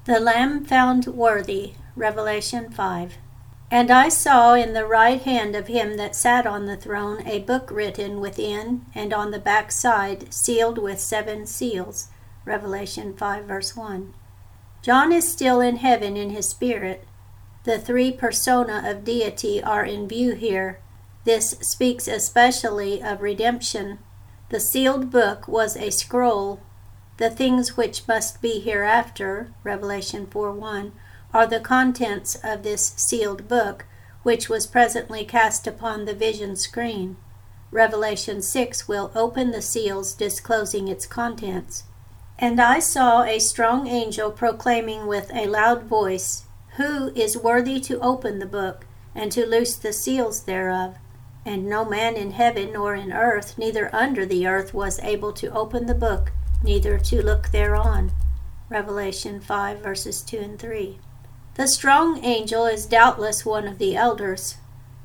The Lamb found worthy. Revelation 5. And I saw in the right hand of him that sat on the throne a book written within and on the back side, sealed with 7 seals. Revelation 5 verse 1. John is still in heaven in his spirit. The 3 persona of deity are in view here. This speaks especially of redemption. The sealed book was a scroll. The things which must be hereafter, Revelation 4:1, are the contents of this sealed book, which was presently cast upon the vision screen. Revelation 6 will open the seals, disclosing its contents. And I saw a strong angel proclaiming with a loud voice, Who is worthy to open the book, and to loose the seals thereof? And no man in heaven nor in earth, neither under the earth, was able to open the book, neither to look thereon. Revelation 5 verses 2 and 3. The strong angel is doubtless one of the elders.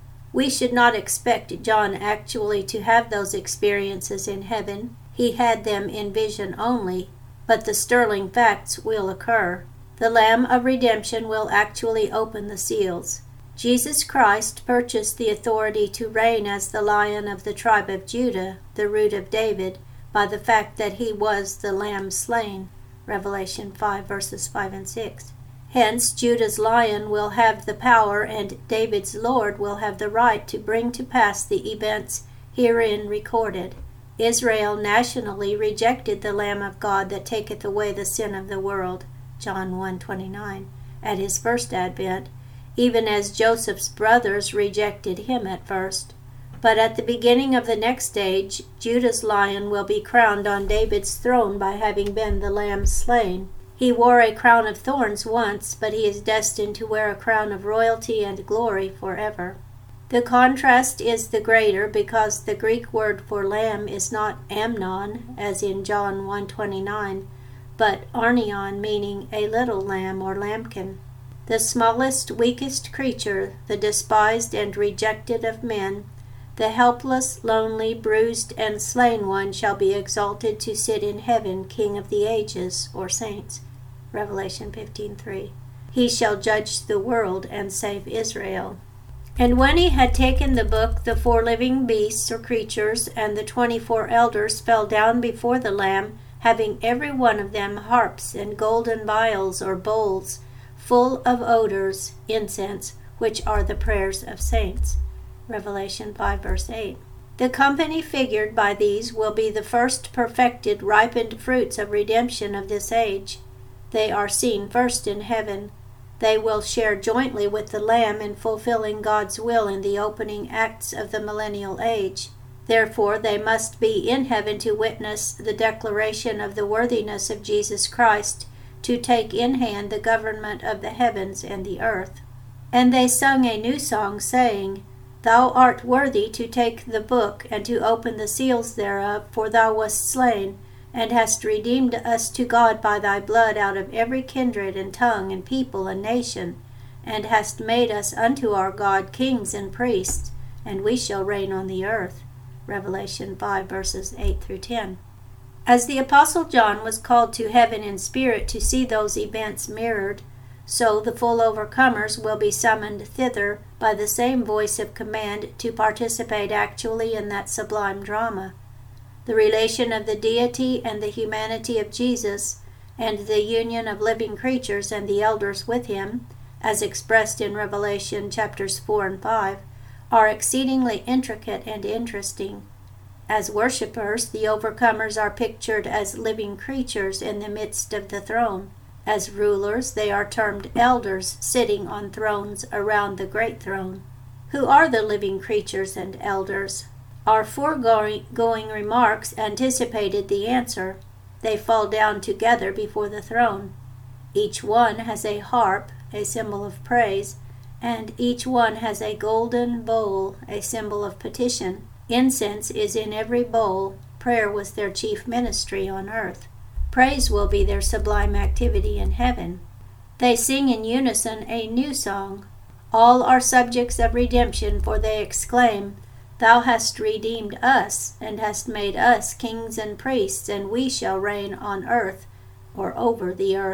We should not expect John actually to have those experiences in heaven. He had them in vision only, but the sterling facts will occur. The Lamb of redemption will actually open the seals. Jesus Christ purchased the authority to reign as the Lion of the tribe of Judah, the root of David, by the fact that he was the Lamb slain. Revelation 5 verses 5 and 6. Hence, Judah's Lion will have the power, and David's Lord will have the right to bring to pass the events herein recorded. Israel nationally rejected the Lamb of God that taketh away the sin of the world, John 1:29, at his first advent, even as Joseph's brothers rejected him at first. But at the beginning of the next age, Judah's Lion will be crowned on David's throne by having been the Lamb slain. He wore a crown of thorns once, but he is destined to wear a crown of royalty and glory forever. The contrast is the greater because the Greek word for lamb is not amnon, as in John 1:29, but arnion, meaning a little lamb or lambkin. The smallest, weakest creature, the despised and rejected of men, the helpless, lonely, bruised, and slain one shall be exalted to sit in heaven, King of the ages, or saints. Revelation 15:3. He shall judge the world and save Israel. And when he had taken the book, the 4 living beasts or creatures and the 24 elders fell down before the Lamb, having every one of them harps and golden vials or bowls, full of odors, incense, which are the prayers of saints. Revelation 5 verse 8. The company figured by these will be the first perfected, ripened fruits of redemption of this age. They are seen first in heaven. They will share jointly with the Lamb in fulfilling God's will in the opening acts of the millennial age. Therefore, they must be in heaven to witness the declaration of the worthiness of Jesus Christ to take in hand the government of the heavens and the earth. And they sung a new song, saying, Thou art worthy to take the book and to open the seals thereof, for thou wast slain, and hast redeemed us to God by thy blood out of every kindred and tongue and people and nation, and hast made us unto our God kings and priests, and we shall reign on the earth. Revelation 5 verses 8 through 10. As the Apostle John was called to heaven in spirit to see those events mirrored, so the full overcomers will be summoned thither by the same voice of command to participate actually in that sublime drama. The relation of the deity and the humanity of Jesus, and the union of living creatures and the elders with him, as expressed in Revelation chapters 4 and 5, are exceedingly intricate and interesting. As worshippers, the overcomers are pictured as living creatures in the midst of the throne. As rulers, they are termed elders sitting on thrones around the great throne. Who are the living creatures and elders? Our foregoing remarks anticipated the answer. They fall down together before the throne. Each one has a harp, a symbol of praise, and each one has a golden bowl, a symbol of petition. Incense is in every bowl. Prayer was their chief ministry on earth. Praise will be their sublime activity in heaven. They sing in unison a new song. All are subjects of redemption, for they exclaim, Thou hast redeemed us, and hast made us kings and priests, and we shall reign on earth, or over the earth,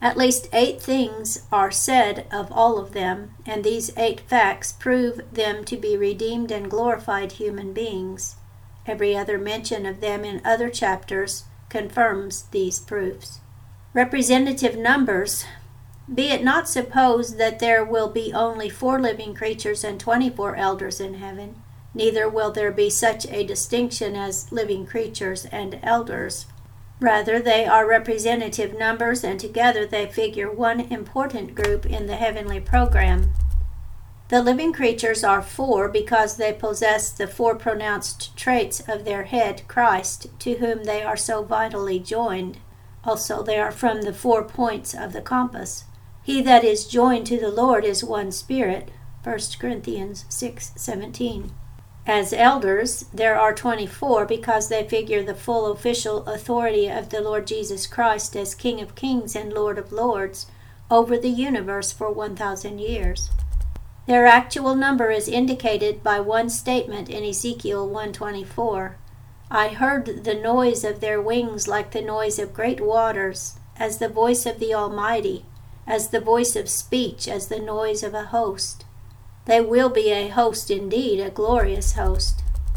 At least 8 things are said of all of them, and these 8 facts prove them to be redeemed and glorified human beings. Every other mention of them in other chapters confirms these proofs. Representative numbers. Be it not supposed that there will be only 4 living creatures and 24 elders in heaven, neither will there be such a distinction as living creatures and elders. Rather, they are representative numbers, and together they figure one important group in the heavenly program. The living creatures are 4 because they possess the 4 pronounced traits of their head, Christ, to whom they are so vitally joined. Also, they are from the 4 points of the compass. He that is joined to the Lord is one spirit, 1 Corinthians 6:17. As elders, there are 24 because they figure the full official authority of the Lord Jesus Christ as King of Kings and Lord of Lords over the universe for 1,000 years. Their actual number is indicated by one statement in Ezekiel 1:24. I heard the noise of their wings like the noise of great waters, as the voice of the Almighty, as the voice of speech, as the noise of a host. They will be a host indeed, a glorious host.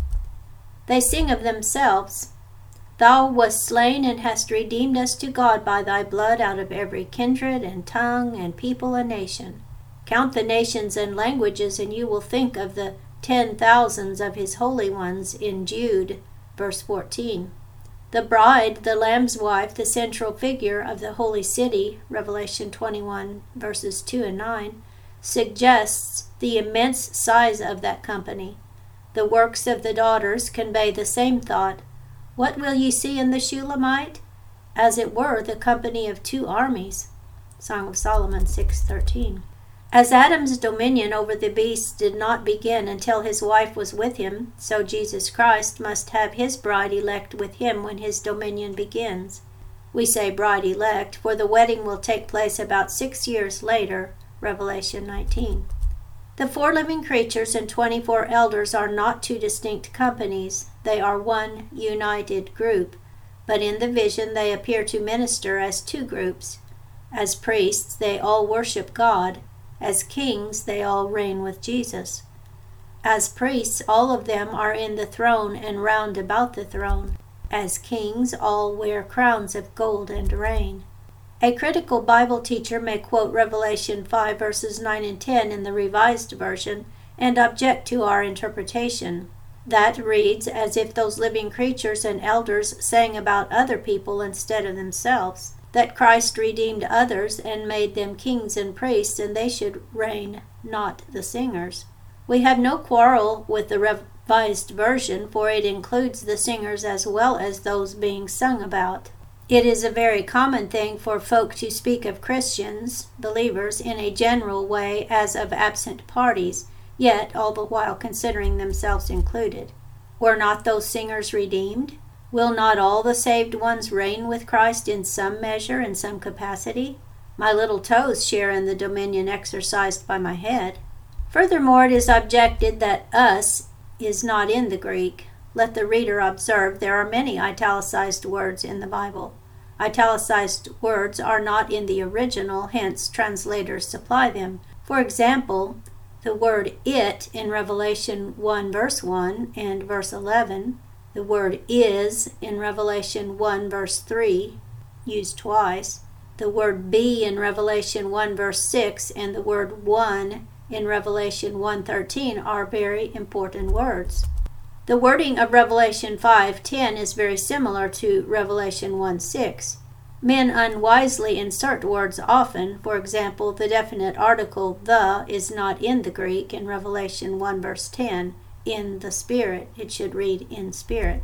They sing of themselves, Thou wast slain and hast redeemed us to God by thy blood out of every kindred and tongue and people and nation. Count the nations and languages, and you will think of the 10,000s of his holy ones in Jude, verse 14. The bride, the Lamb's wife, the central figure of the holy city, Revelation 21, verses 2 and 9, suggests the immense size of that company. The works of the daughters convey the same thought. What will ye see in the Shulamite? As it were, the company of 2 armies. Song of Solomon 6:13. As Adam's dominion over the beasts did not begin until his wife was with him, so Jesus Christ must have his bride elect with him when his dominion begins. We say bride elect, for the wedding will take place about 6 years later, Revelation 19. The 4 living creatures and 24 elders are not 2 distinct companies. They are one united group, but in the vision they appear to minister as 2 groups. As priests, they all worship God. As kings, they all reign with Jesus. As priests, all of them are in the throne and round about the throne. As kings, all wear crowns of gold and reign. A critical Bible teacher may quote Revelation 5 verses 9 and 10 in the Revised Version and object to our interpretation. That reads as if those living creatures and elders sang about other people instead of themselves, that Christ redeemed others and made them kings and priests, and they should reign, not the singers. We have no quarrel with the Revised Version, for it includes the singers as well as those being sung about. It is a very common thing for folk to speak of Christians, believers, in a general way as of absent parties, yet all the while considering themselves included. Were not those singers redeemed? Will not all the saved ones reign with Christ in some measure, in some capacity? My little toes share in the dominion exercised by my head. Furthermore, it is objected that us is not in the Greek. Let the reader observe there are many italicized words in the Bible. Italicized words are not in the original, hence translators supply them. For example, the word it in Revelation 1 verse 1 and verse 11, the word is in Revelation 1 verse 3, used twice, the word be in Revelation 1 verse 6, and the word one in Revelation 1:13 are very important words. The wording of Revelation 5:10 is very similar to Revelation 1:6. Men unwisely insert words often. For example, the definite article the is not in the Greek in Revelation 1 verse 10. In the Spirit. It should read in spirit.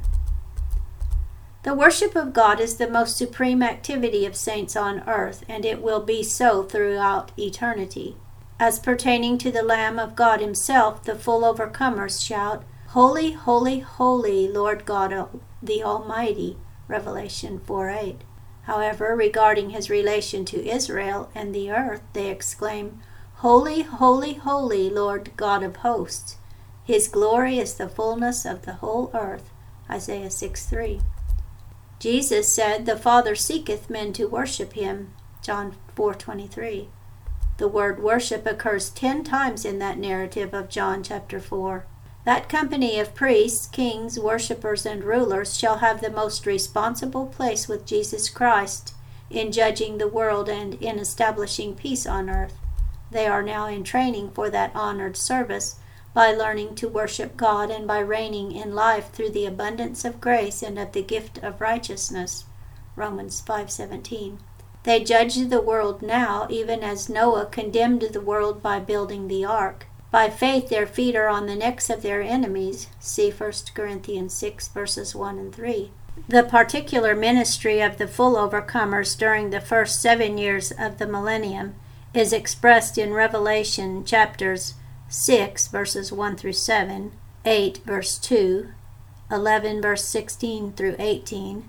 The worship of God is the most supreme activity of saints on earth, and it will be so throughout eternity. As pertaining to the Lamb of God himself, the full overcomers shout, Holy, holy, holy, Lord God the Almighty, Revelation 4:8. However, regarding his relation to Israel and the earth, they exclaim, Holy, holy, holy, Lord God of hosts. His glory is the fullness of the whole earth, Isaiah 6:3. Jesus said, The Father seeketh men to worship him, John 4:23. The word worship occurs 10 times in that narrative of John chapter 4. That company of priests, kings, worshippers, and rulers shall have the most responsible place with Jesus Christ in judging the world and in establishing peace on earth. They are now in training for that honored service by learning to worship God and by reigning in life through the abundance of grace and of the gift of righteousness. Romans 5:17. They judge the world now, even as Noah condemned the world by building the ark. By faith their feet are on the necks of their enemies. See 1 Corinthians 6 verses 1 and 3. The particular ministry of the full overcomers during the first 7 years of the millennium is expressed in Revelation chapters 6 verses 1 through 7, 8 verse 2, 11 verse 16 through 18,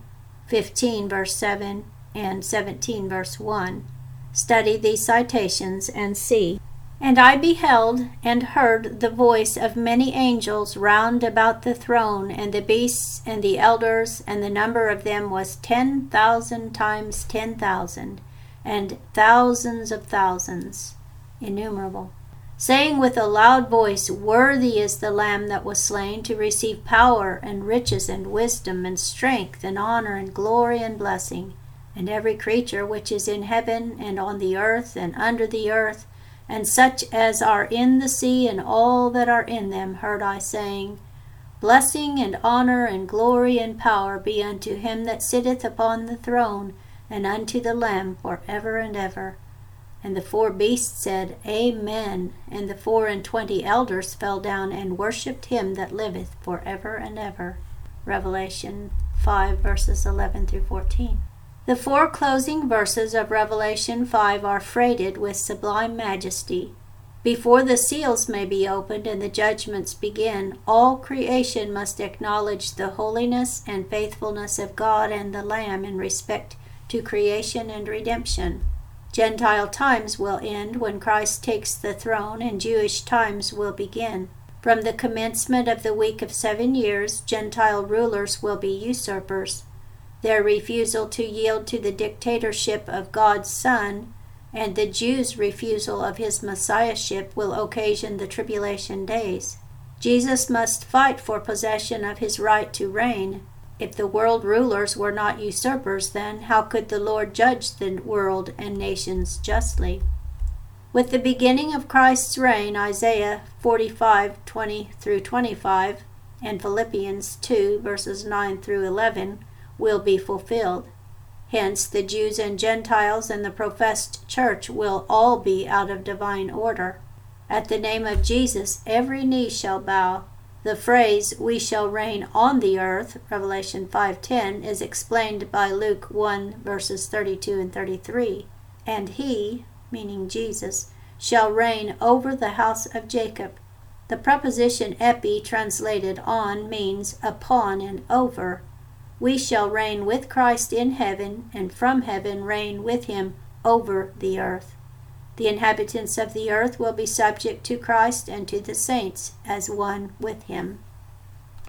15 verse 7, and 17 verse 1. Study these citations and see. And I beheld and heard the voice of many angels round about the throne, and the beasts and the elders, and the number of them was 10,000 times 10,000, and thousands of thousands, innumerable, saying with a loud voice, Worthy is the Lamb that was slain to receive power and riches and wisdom and strength and honor and glory and blessing. And every creature which is in heaven and on the earth and under the earth, and such as are in the sea and all that are in them, heard I saying, Blessing and honor and glory and power be unto him that sitteth upon the throne, and unto the Lamb for ever and ever. And the 4 beasts said, Amen. And the 24 elders fell down and worshipped him that liveth for ever and ever. Revelation 5 verses 11 through 14. The 4 closing verses of Revelation 5 are freighted with sublime majesty. Before the seals may be opened and the judgments begin, all creation must acknowledge the holiness and faithfulness of God and the Lamb in respect to creation and redemption. Gentile times will end when Christ takes the throne, and Jewish times will begin. From the commencement of the week of 7 years, Gentile rulers will be usurpers. Their refusal to yield to the dictatorship of God's Son and the Jews' refusal of his messiahship will occasion the tribulation days. Jesus must fight for possession of his right to reign. If the world rulers were not usurpers, then how could the Lord judge the world and nations justly? With the beginning of Christ's reign, Isaiah 45:20 through 25 and Philippians 2 verses 9 through 11 will be fulfilled. Hence, the Jews and Gentiles and the professed church will all be out of divine order. At the name of Jesus, every knee shall bow. The phrase, we shall reign on the earth, Revelation 5:10, is explained by Luke 1 verses 32 and 33. And he, meaning Jesus, shall reign over the house of Jacob. The preposition epi, translated on, means upon and over. We shall reign with Christ in heaven, and from heaven reign with him over the earth. The inhabitants of the earth will be subject to Christ and to the saints as one with him.